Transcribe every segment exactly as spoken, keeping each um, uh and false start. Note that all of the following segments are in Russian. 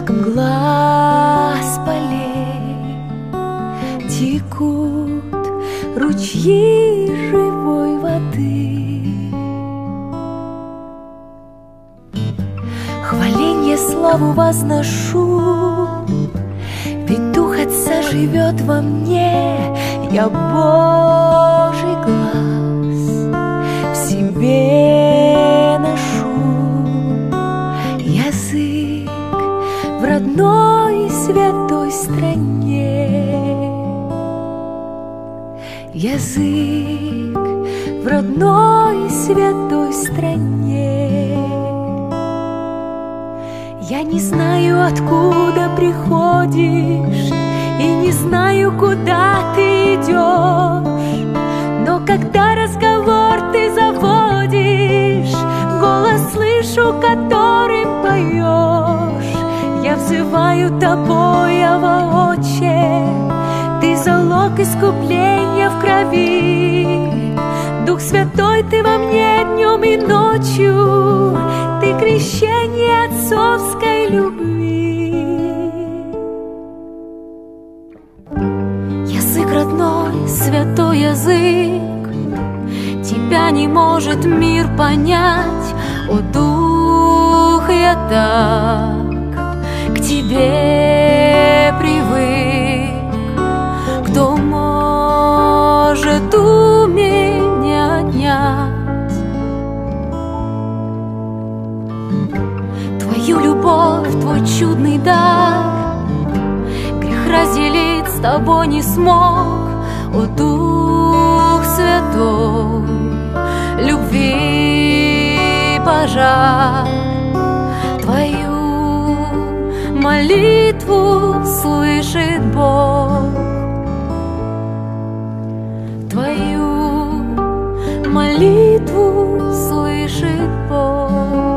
как мгла с полей, текут ручьи живой воды. Хваленье, славу возношу, ведь Дух Отца живет во мне. Я Божий глаз в себе ношу, язык в родной святой стране, язык в родной святой стране. Я не знаю, откуда приходишь, и не знаю, куда ты идешь, но когда разговор ты заводишь, голос слышу, которым поешь. Я взываю тобой, вооче, ты залог искупления в крови. Дух Святой, ты во мне днем и ночью, ты крещение отцовской любви. Язык родной, святой язык, тебя не может мир понять. О, Дух, я так к тебе привык. Кто может у меня отнять твою любовь, твой чудный дар? Грех разделить с тобой не смог. О, Дух Святой, любви пожар, твою молитву слышит Бог, твою молитву слышит Бог.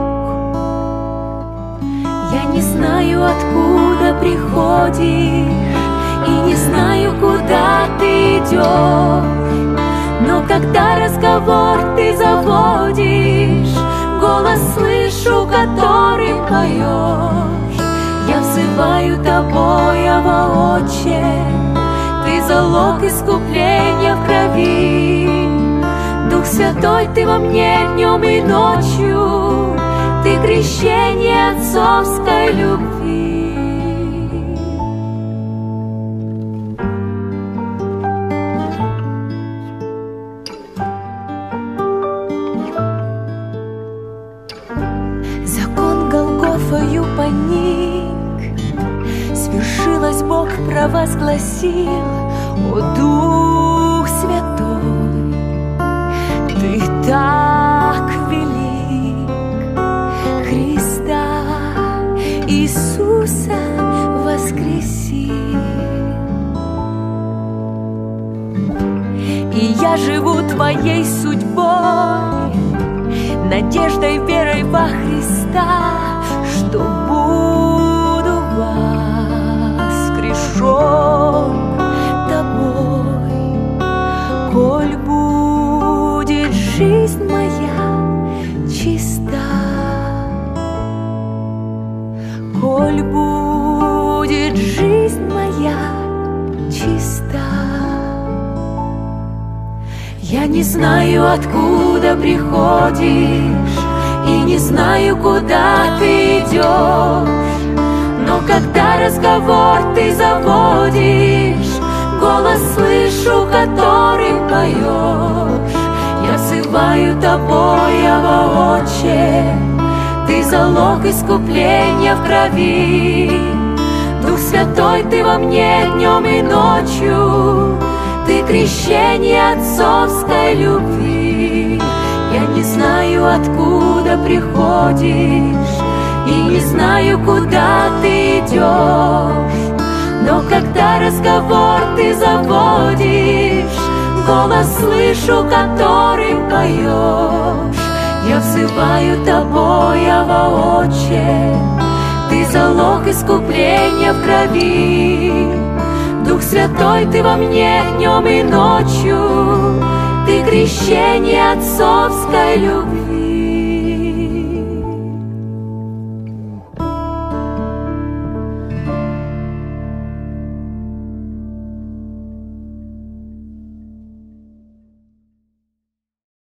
Я не знаю, откуда приходишь, и не знаю, куда ты идешь, но когда разговор ты заводишь, голос слышу, которым поешь. Я взываю тобой, вооче, ты залог искупления в крови. Дух Святой, ты во мне днем и ночью, ты крещение отцовской любви. Закон Голгофою поник, свершилось, Бог провозгласил. О, Дух Святой, ты так велик, Христа Иисуса воскресил. И я живу твоей судьбой, надеждой, верой во Христа, что буду воскрешен тобой, коль будет жизнь моя чиста, коль будет жизнь моя чиста. Я не знаю, откуда приходишь, и не знаю, куда ты идешь, но когда разговор ты заводишь, голос слышу, которым поешь. Я взываю тобой, вооче, ты залог искупления в крови. Дух Святой, ты во мне днем и ночью, ты крещение отцовской любви. Я не знаю, откуда приходишь, и не знаю, куда ты идешь, но когда разговор ты заводишь, голос слышу, которым поешь. Я взываю тобой, вооче, ты залог искупления в крови. Дух Святой, ты во мне днем и ночью, ты крещение отцовской любви.